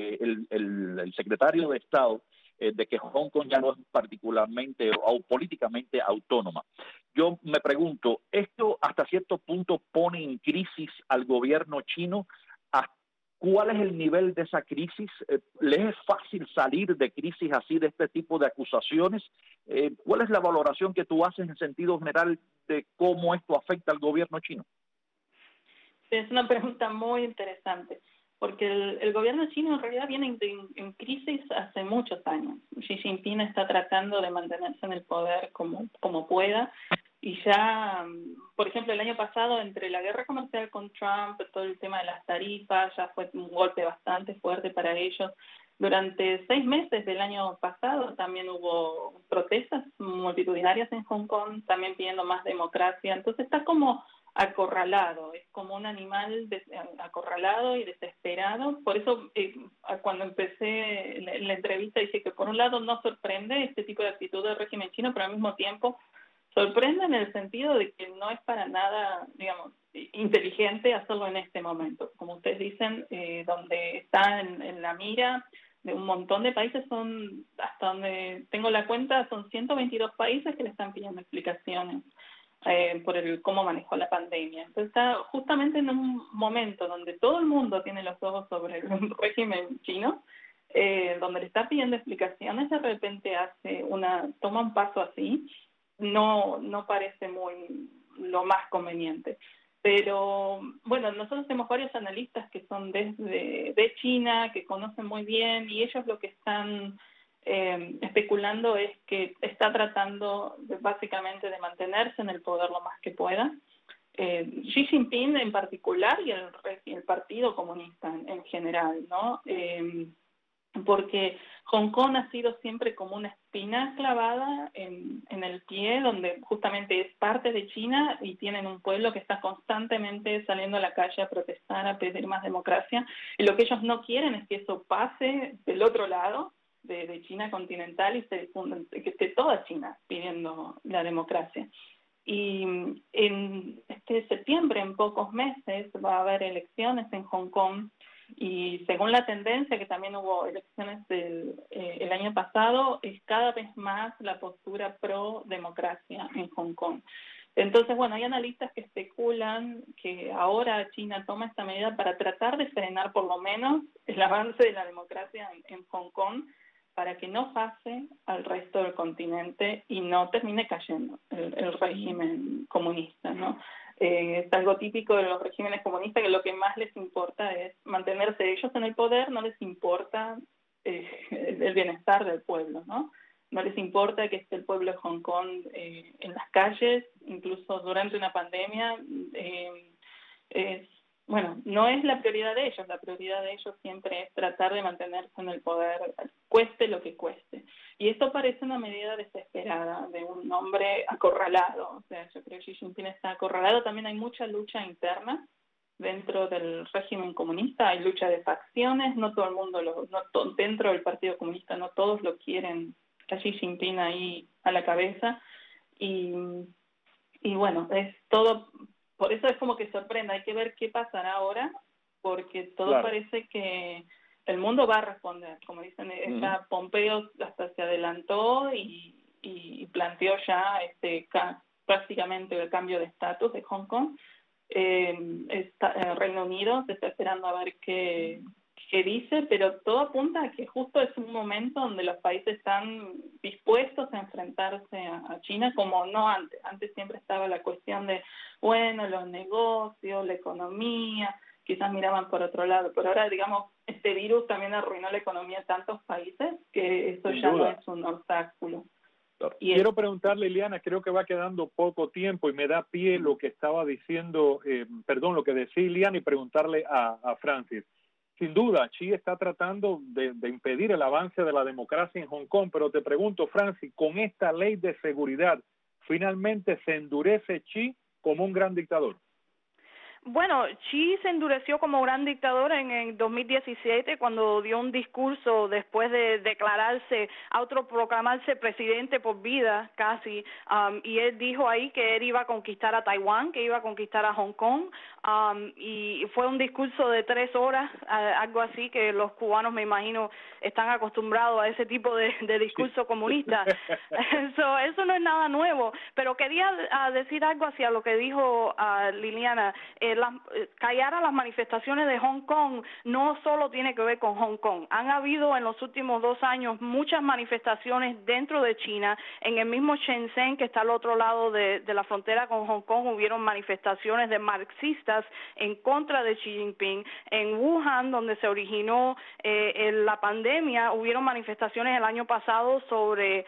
el secretario de Estado de que Hong Kong ya no es particularmente o políticamente autónoma. Yo me pregunto, ¿esto hasta cierto punto pone en crisis al gobierno chino? ¿Cuál es el nivel de esa crisis? ¿Les es fácil salir de crisis así, de este tipo de acusaciones? ¿Cuál es la valoración que tú haces en sentido general de cómo esto afecta al gobierno chino? Es una pregunta muy interesante, porque el gobierno chino en realidad viene en crisis hace muchos años. Xi Jinping está tratando de mantenerse en el poder como pueda, y ya, por ejemplo, el año pasado, entre la guerra comercial con Trump, todo el tema de las tarifas, ya fue un golpe bastante fuerte para ellos. Durante 6 meses del año pasado también hubo protestas multitudinarias en Hong Kong, también pidiendo más democracia. Entonces está como acorralado, es como un animal acorralado y desesperado. Por eso cuando empecé la entrevista dije que por un lado no sorprende este tipo de actitud del régimen chino, pero al mismo tiempo sorprende en el sentido de que no es para nada, digamos, inteligente hacerlo en este momento. Como ustedes dicen, donde está en la mira de un montón de países, son, hasta donde tengo la cuenta, son 122 países que le están pidiendo explicaciones por cómo manejó la pandemia. Entonces está justamente en un momento donde todo el mundo tiene los ojos sobre el régimen chino, donde le está pidiendo explicaciones, de repente toma un paso así, no parece muy lo más conveniente. Pero bueno, nosotros tenemos varios analistas que son de China, que conocen muy bien, y ellos lo que están especulando es que está tratando básicamente de mantenerse en el poder lo más que pueda. Xi Jinping en particular y el Partido Comunista en general, ¿no? Porque Hong Kong ha sido siempre como una espina clavada en el pie, donde justamente es parte de China y tienen un pueblo que está constantemente saliendo a la calle a protestar, a pedir más democracia, y lo que ellos no quieren es que eso pase del otro lado de China continental y se difunda, que esté toda China pidiendo la democracia. Y en este septiembre, en pocos meses, va a haber elecciones en Hong Kong, y según la tendencia, que también hubo elecciones el año pasado, es cada vez más la postura pro democracia en Hong Kong. Entonces, bueno, hay analistas que especulan que ahora China toma esta medida para tratar de frenar por lo menos el avance de la democracia en Hong Kong, para que no pase al resto del continente y no termine cayendo el régimen comunista, ¿no? Es algo típico de los regímenes comunistas, que lo que más les importa es mantenerse ellos en el poder, no les importa el bienestar del pueblo, ¿no? No les importa que esté el pueblo de Hong Kong en las calles, incluso durante una pandemia. Bueno, no es la prioridad de ellos. La prioridad de ellos siempre es tratar de mantenerse en el poder, cueste lo que cueste. Y esto parece una medida desesperada de un hombre acorralado. O sea, yo creo que Xi Jinping está acorralado. También hay mucha lucha interna dentro del régimen comunista. Hay lucha de facciones. No todo el mundo, dentro del Partido Comunista, no todos lo quieren a Xi Jinping ahí a la cabeza. Y bueno, es todo. Por eso es como que sorprende, hay que ver qué pasará ahora, porque todo parece que el mundo va a responder. Como dicen, Pompeo hasta se adelantó y planteó ya prácticamente el cambio de estatus de Hong Kong. El Reino Unido se está esperando a ver qué dice, pero todo apunta a que justo es un momento donde los países están dispuestos a enfrentarse a China, como no antes. Antes siempre estaba la cuestión de, bueno, los negocios, la economía, quizás miraban por otro lado, pero ahora, digamos, este virus también arruinó la economía de tantos países que eso ya no es un obstáculo. Quiero preguntarle, Liliana, creo que va quedando poco tiempo y me da pie lo que estaba diciendo, lo que decía Liliana, y preguntarle a Francis. Sin duda, Xi está tratando de impedir el avance de la democracia en Hong Kong, pero te pregunto, Francis, con esta ley de seguridad, ¿finalmente se endurece Xi como un gran dictador? Bueno, Xi se endureció como gran dictador en 2017 cuando dio un discurso después de declararse, autoproclamarse presidente por vida casi, y él dijo ahí que él iba a conquistar a Taiwán, que iba a conquistar a Hong Kong, y fue un discurso de 3 horas, algo así, que los cubanos, me imagino, están acostumbrados a ese tipo de discurso comunista. Eso no es nada nuevo, pero quería decir algo hacia lo que dijo Liliana. Callar a las manifestaciones de Hong Kong no solo tiene que ver con Hong Kong. Han habido en los últimos 2 años muchas manifestaciones dentro de China. En el mismo Shenzhen, que está al otro lado de la frontera con Hong Kong, hubieron manifestaciones de marxistas en contra de Xi Jinping. En Wuhan, donde se originó la pandemia, hubieron manifestaciones el año pasado sobre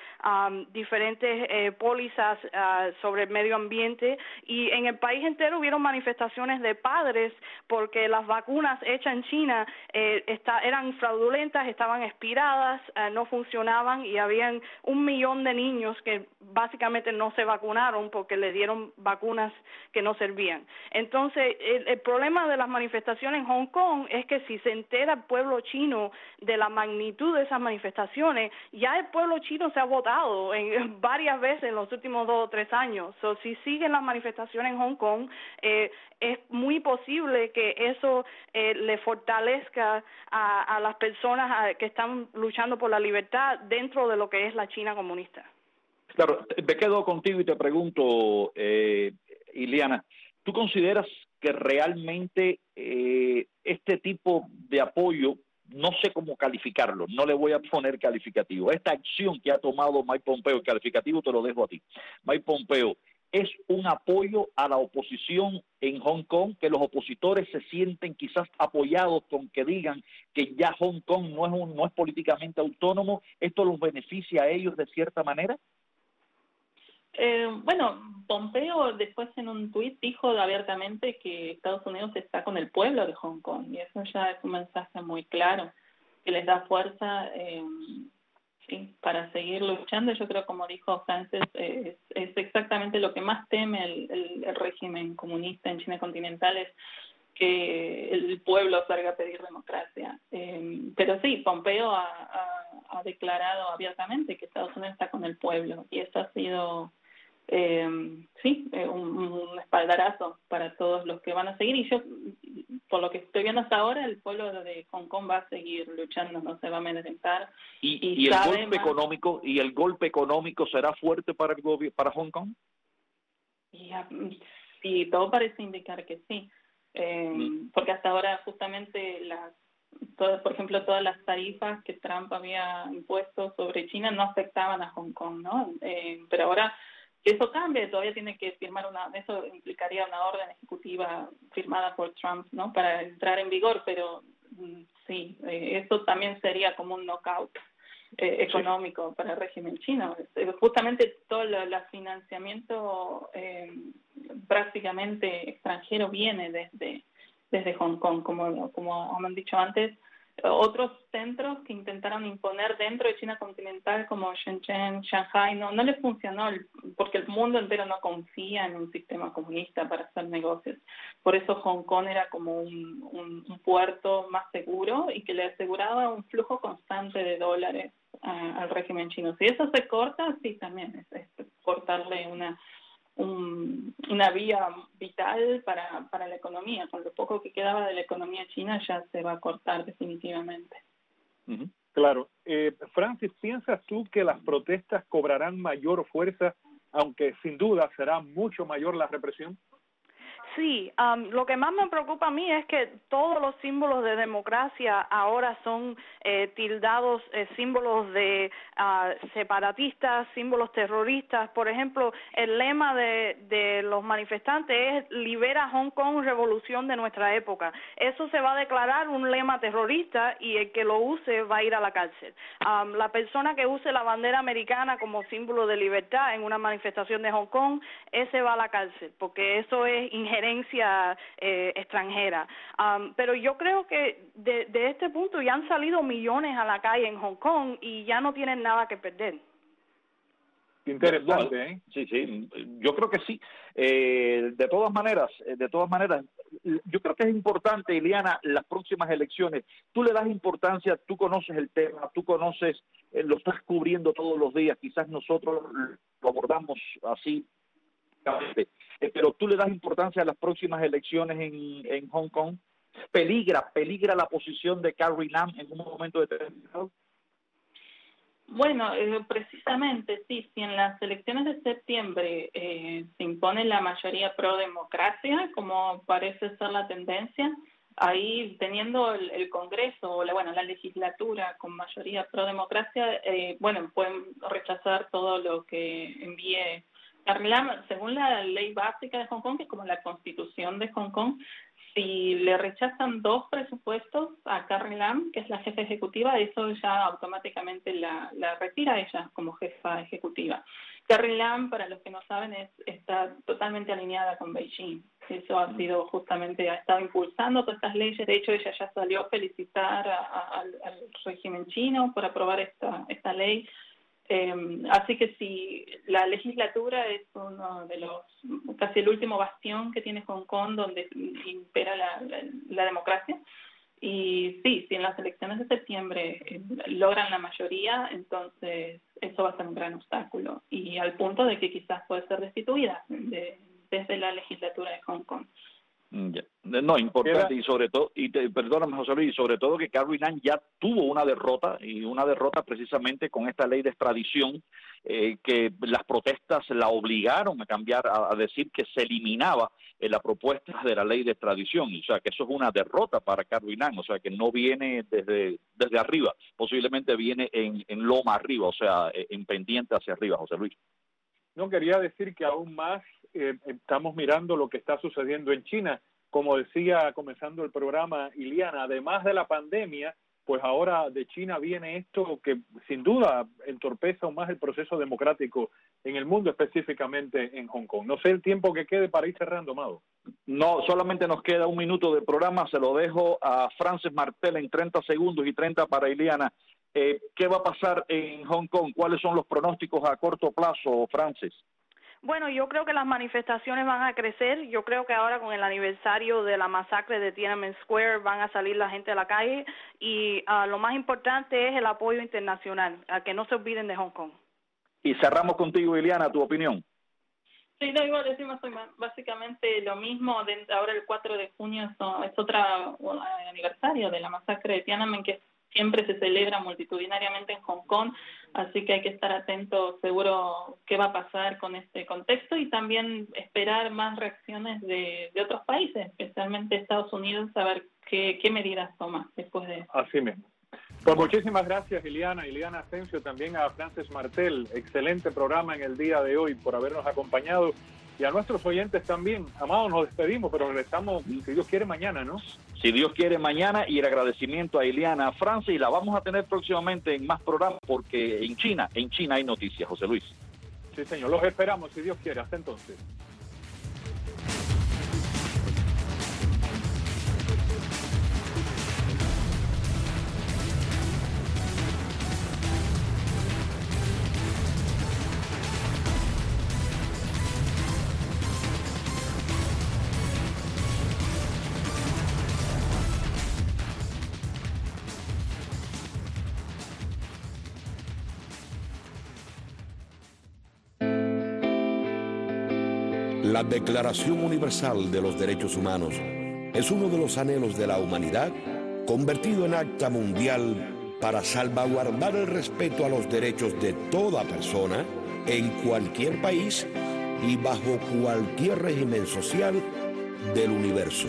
diferentes pólizas sobre el medio ambiente, y en el país entero hubieron manifestaciones millones de padres porque las vacunas hechas en China eran fraudulentas, estaban expiradas, no funcionaban y habían 1 millón de niños que básicamente no se vacunaron porque le dieron vacunas que no servían. Entonces, el problema de las manifestaciones en Hong Kong es que si se entera el pueblo chino de la magnitud de esas manifestaciones, ya el pueblo chino se ha votado varias veces en los últimos 2 o 3 años. So, si siguen las manifestaciones en Hong Kong, es muy posible que eso le fortalezca a las personas que están luchando por la libertad dentro de lo que es la China comunista. Claro, me quedo contigo y te pregunto, Iliana, ¿tú consideras que realmente este tipo de apoyo, no sé cómo calificarlo, no le voy a poner calificativo, esta acción que ha tomado Mike Pompeo, el calificativo te lo dejo a ti, Mike Pompeo, es un apoyo a la oposición en Hong Kong, que los opositores se sienten quizás apoyados con que digan que ya Hong Kong no es políticamente autónomo? ¿Esto los beneficia a ellos de cierta manera? Bueno, Pompeo después en un tuit dijo abiertamente que Estados Unidos está con el pueblo de Hong Kong, y eso ya es un mensaje muy claro que les da fuerza sí, para seguir luchando. Yo creo, como dijo Francis, es exactamente lo que más teme el régimen comunista en China continental, es que el pueblo salga a pedir democracia. Pero sí, Pompeo ha declarado abiertamente que Estados Unidos está con el pueblo, y eso ha sido un espaldarazo para todos los que van a seguir, y yo, por lo que estoy viendo hasta ahora, el pueblo de Hong Kong va a seguir luchando, no se va a amedrentar. ¿Y el golpe económico será fuerte para Hong Kong? Sí, todo parece indicar que sí, porque hasta ahora justamente por ejemplo, todas las tarifas que Trump había impuesto sobre China no afectaban a Hong Kong, ¿no? Pero ahora que eso cambie, todavía tiene que firmar eso implicaría una orden ejecutiva firmada por Trump, ¿no? Para entrar en vigor, pero sí, eso también sería como un knockout económico para el régimen chino. Justamente todo el financiamiento prácticamente extranjero viene desde Hong Kong, como han dicho antes. Otros centros que intentaron imponer dentro de China continental, como Shenzhen, Shanghai, no les funcionó, porque el mundo entero no confía en un sistema comunista para hacer negocios. Por eso Hong Kong era como un puerto más seguro y que le aseguraba un flujo constante de dólares al régimen chino. Si eso se corta, sí, también es cortarle una vía vital para la economía. Con lo poco que quedaba de la economía china ya se va a cortar definitivamente. Claro. Francis, ¿piensas tú que las protestas cobrarán mayor fuerza, aunque sin duda será mucho mayor la represión? Sí, lo que más me preocupa a mí es que todos los símbolos de democracia ahora son tildados símbolos de separatistas, símbolos terroristas. Por ejemplo, el lema de los manifestantes es "Libera Hong Kong, revolución de nuestra época". Eso se va a declarar un lema terrorista y el que lo use va a ir a la cárcel. La persona que use la bandera americana como símbolo de libertad en una manifestación de Hong Kong, ese va a la cárcel, porque eso es injerencia extranjera. Pero yo creo que de este punto ya han salido millones a la calle en Hong Kong y ya no tienen nada que perder. Interesante, ¿eh? Sí, yo creo que sí. De todas maneras, yo creo que es importante, Iliana, las próximas elecciones. Tú le das importancia, tú conoces el tema, tú conoces, lo estás cubriendo todos los días, quizás nosotros lo abordamos así, pero tú le das importancia a las próximas elecciones en Hong Kong. ¿Peligra la posición de Carrie Lam en un momento determinado? Bueno, precisamente sí, si en las elecciones de septiembre se impone la mayoría pro democracia, como parece ser la tendencia, ahí teniendo el Congreso o la legislatura con mayoría pro democracia, pueden rechazar todo lo que envíe Carrie Lam. Según la ley básica de Hong Kong, que es como la constitución de Hong Kong, si le rechazan 2 presupuestos a Carrie Lam, que es la jefa ejecutiva, eso ya automáticamente la retira ella como jefa ejecutiva. Carrie Lam, para los que no saben, está totalmente alineada con Beijing. Eso ha sido justamente, ha estado impulsando todas estas leyes. De hecho, ella ya salió a felicitar al régimen chino por aprobar esta ley. Así que sí, la legislatura es uno de los, casi el último bastión que tiene Hong Kong, donde impera la democracia. Y sí, si en las elecciones de septiembre logran la mayoría, entonces eso va a ser un gran obstáculo, y al punto de que quizás puede ser destituida desde la legislatura de Hong Kong. No, importante, y sobre todo, perdóname José Luis, y sobre todo que Carrie Lam ya tuvo una derrota, y una derrota precisamente con esta ley de extradición, que las protestas la obligaron a cambiar, a decir que se eliminaba la propuesta de la ley de extradición, o sea que eso es una derrota para Carrie Lam, o sea que no viene desde arriba, posiblemente viene en loma arriba, o sea, en pendiente hacia arriba, José Luis. No, quería decir que aún más estamos mirando lo que está sucediendo en China. Como decía comenzando el programa Iliana, además de la pandemia, pues ahora de China viene esto que sin duda entorpece aún más el proceso democrático en el mundo, específicamente en Hong Kong. No sé el tiempo que quede para ir cerrando, Amado. No, solamente nos queda un minuto de programa, se lo dejo a Frances Martel en 30 segundos y 30 para Iliana. ¿Qué va a pasar en Hong Kong? ¿Cuáles son los pronósticos a corto plazo, Frances? Bueno, yo creo que las manifestaciones van a crecer. Yo creo que ahora con el aniversario de la masacre de Tiananmen Square van a salir la gente a la calle, y lo más importante es el apoyo internacional, a que no se olviden de Hong Kong. Y cerramos contigo, Iliana, tu opinión. Sí, no, igual decimos básicamente lo mismo. Ahora el 4 de junio es otro aniversario de la masacre de Tiananmen, que siempre se celebra multitudinariamente en Hong Kong, así que hay que estar atentos seguro qué va a pasar con este contexto, y también esperar más reacciones de otros países, especialmente Estados Unidos, a ver qué medidas toma después de eso. Así mismo. Pues muchísimas gracias, Iliana Asensio, también a Frances Martel. Excelente programa en el día de hoy por habernos acompañado. Y a nuestros oyentes también. Amado, nos despedimos, pero regresamos, si Dios quiere, mañana, ¿no? Si Dios quiere, mañana, y el agradecimiento a Iliana Francis, y la vamos a tener próximamente en más programas, porque en China hay noticias, José Luis. Sí, señor, los esperamos, si Dios quiere. Hasta entonces. La Declaración Universal de los Derechos Humanos es uno de los anhelos de la humanidad convertido en acta mundial para salvaguardar el respeto a los derechos de toda persona en cualquier país y bajo cualquier régimen social del universo.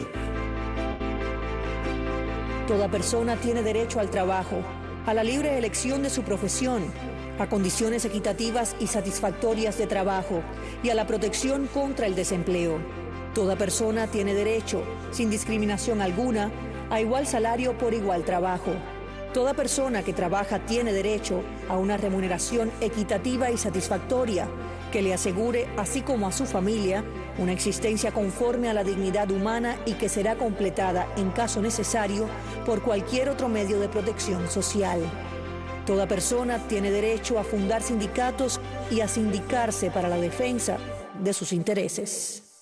Toda persona tiene derecho al trabajo, a la libre elección de su profesión, a condiciones equitativas y satisfactorias de trabajo y a la protección contra el desempleo. Toda persona tiene derecho, sin discriminación alguna, a igual salario por igual trabajo. Toda persona que trabaja tiene derecho a una remuneración equitativa y satisfactoria que le asegure, así como a su familia, una existencia conforme a la dignidad humana y que será completada, en caso necesario, por cualquier otro medio de protección social. Toda persona tiene derecho a fundar sindicatos y a sindicarse para la defensa de sus intereses.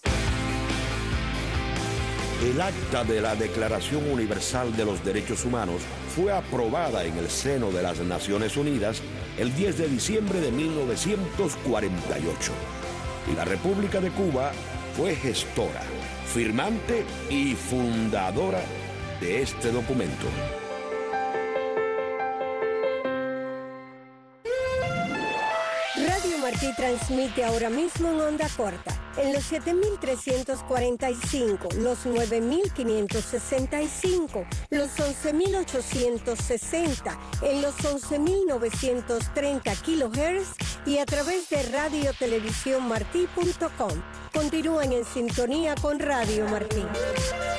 El acta de la Declaración Universal de los Derechos Humanos fue aprobada en el seno de las Naciones Unidas el 10 de diciembre de 1948. Y la República de Cuba fue gestora, firmante y fundadora de este documento. Radio Martí transmite ahora mismo en onda corta, en los 7.345, los 9.565, los 11.860, en los 11.930 kHz y a través de radiotelevisiónmartí.com. Continúen en sintonía con Radio Martí.